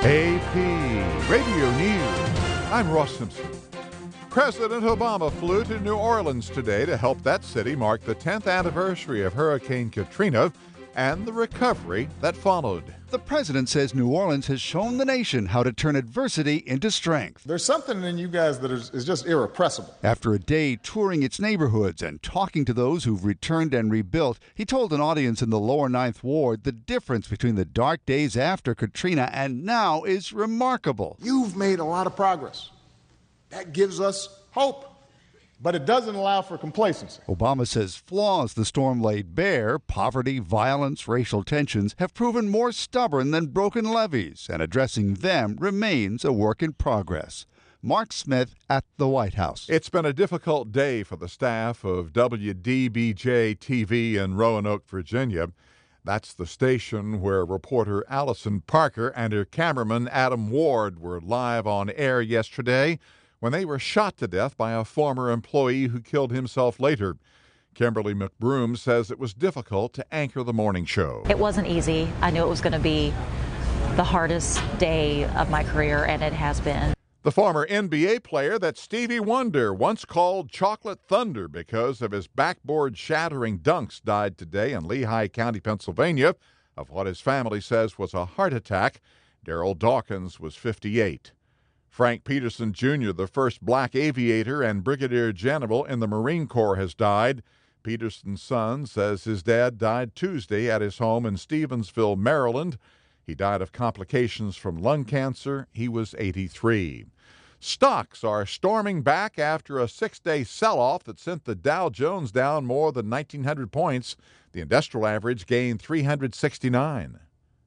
AP Radio News. I'm Ross Simpson. President Obama flew to New Orleans today to help that city mark the 10th anniversary of Hurricane Katrina and the recovery that followed. The president says New Orleans has shown the nation how to turn adversity into strength. There's something in you guys that is just irrepressible. After a day touring its neighborhoods and talking to those who've returned and rebuilt, he told an audience in the lower Ninth Ward the difference between the dark days after Katrina and now is remarkable. You've made a lot of progress. That gives us hope. But it doesn't allow for complacency. Obama says flaws the storm laid bare, poverty, violence, racial tensions, have proven more stubborn than broken levees, and addressing them remains a work in progress. Mark Smith at the White House. It's been a difficult day for the staff of WDBJ-TV in Roanoke, Virginia. That's the station where reporter Allison Parker and her cameraman Adam Ward were live on air yesterday when they were shot to death by a former employee who killed himself later. Kimberly McBroom says it was difficult to anchor the morning show. It wasn't easy. I knew it was going to be the hardest day of my career, and it has been. The former NBA player that Stevie Wonder once called Chocolate Thunder because of his backboard-shattering dunks died today in Lehigh County, Pennsylvania, of what his family says was a heart attack. Darrell Dawkins was 58. Frank Peterson, Jr., the first black aviator and brigadier general in the Marine Corps, has died. Peterson's son says his dad died Tuesday at his home in Stevensville, Maryland. He died of complications from lung cancer. He was 83. Stocks are storming back after a 6-day sell-off that sent the Dow Jones down more than 1,900 points. The industrial average gained 369.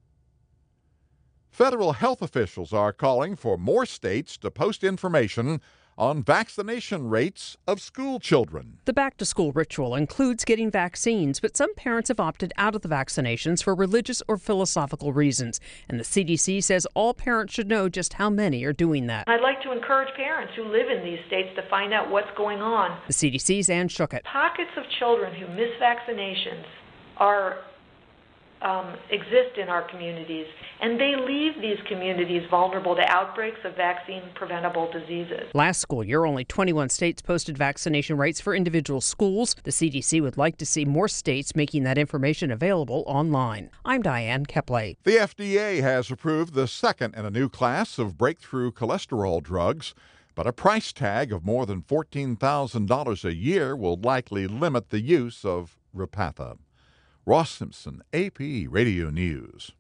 Federal health officials are calling for more states to post information on vaccination rates of school children. The back-to-school ritual includes getting vaccines, but some parents have opted out of the vaccinations for religious or philosophical reasons. And the CDC says all parents should know just how many are doing that. I'd like to encourage parents who live in these states to find out what's going on. The CDC's Ann Schuchat. Pockets of children who miss vaccinations exist in our communities, and they leave these communities vulnerable to outbreaks of vaccine-preventable diseases. Last school year, only 21 states posted vaccination rates for individual schools. The CDC would like to see more states making that information available online. I'm Diane Kepley. The FDA has approved the second in a new class of breakthrough cholesterol drugs, but a price tag of more than $14,000 a year will likely limit the use of Repatha. Ross Simpson, AP Radio News.